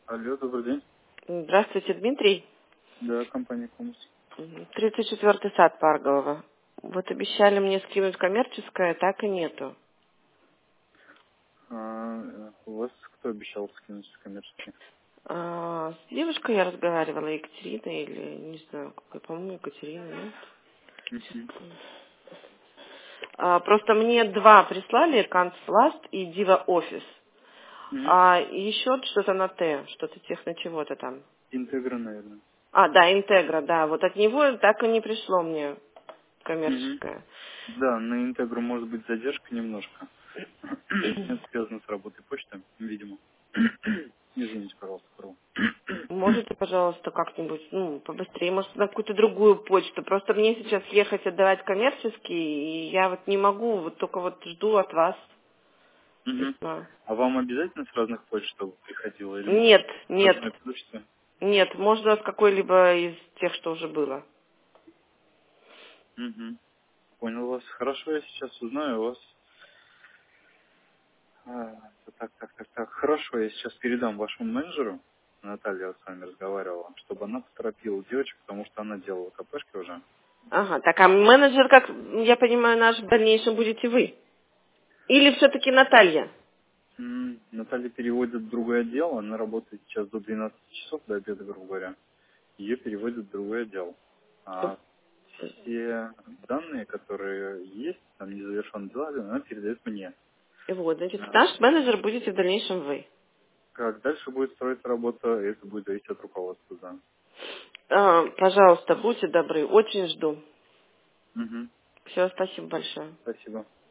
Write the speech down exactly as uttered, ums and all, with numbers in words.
Алло, добрый день. Здравствуйте, Дмитрий. Да, компания Комус. Мгм. тридцать четвёртый сад Парголова. Вот обещали мне скинуть коммерческое, так и нету. А, э, у вас кто обещал скинуть коммерческий? А, с девушкой я разговаривала, Екатерина или, не знаю, какой, по-моему, Екатерина, нет? Сейчас, Мгм. секунду. А, просто мне два прислали, Канцласт и Дива Офис. Мгм. А и еще что-то на Т, что-то техно чего-то там. Интегра, наверное. А, да, Интегра, да. Вот от него так и не пришло мне Мгм. коммерческое. Да, на Интегру может быть задержка немножко. Это связано с работой почты, видимо. Извините, пожалуйста, Карл. Можете, пожалуйста, как-нибудь, ну, побыстрее, может, на какую-то другую почту. Просто мне сейчас ехать отдавать коммерческий, и я вот не могу, вот только вот жду от вас Мгм. письма. А вам обязательно с разных почт, чтобы приходило, или может Нет, с нет, одной почты? нет, можно с какой-либо из тех, что уже было. Угу. Понял вас. Хорошо, я сейчас узнаю у вас. А, так, так, так, так. Хорошо, я сейчас передам вашему менеджеру, Наталья вот с вами разговаривала, чтобы она поторопила девочек, потому что она делала КПшки уже. Ага, так, а менеджер, как я понимаю, наш в дальнейшем будете вы? Или все-таки Наталья? М, Наталья переводит в другой отдел, она работает сейчас до двенадцати часов, до обеда, грубо говоря. Ее переводят в другой отдел. А все данные, которые есть, там незавершенные дела, она передает мне. Вот, значит, А, наш менеджер будете в дальнейшем вы. Как дальше будет строиться работа, это будет зависеть от руководства, да. А, пожалуйста, будьте добры, очень жду. Угу. Все, спасибо большое. Спасибо.